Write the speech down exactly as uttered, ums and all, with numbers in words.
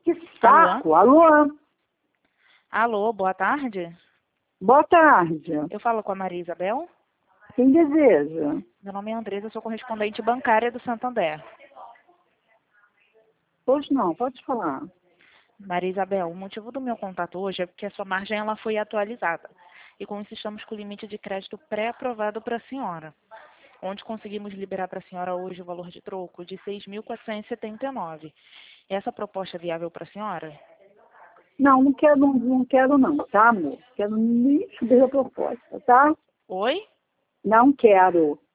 Que saco! Alô? Alô? Alô, boa tarde. Boa tarde. Eu falo com a Maria Isabel. Quem deseja? Meu nome é Andresa, eu sou correspondente bancária do Santander. Pois não, pode falar. Maria Isabel, o motivo do meu contato hoje é porque a sua margem ela foi atualizada. E com isso estamos com o limite de crédito pré-aprovado para a senhora, onde conseguimos liberar para a senhora hoje o valor de troco de seis mil quatrocentos e setenta e nove. Essa proposta é viável para a senhora? Não, não quero, não, não quero não, tá, amor? Quero nem saber a proposta, tá? Oi? Não quero.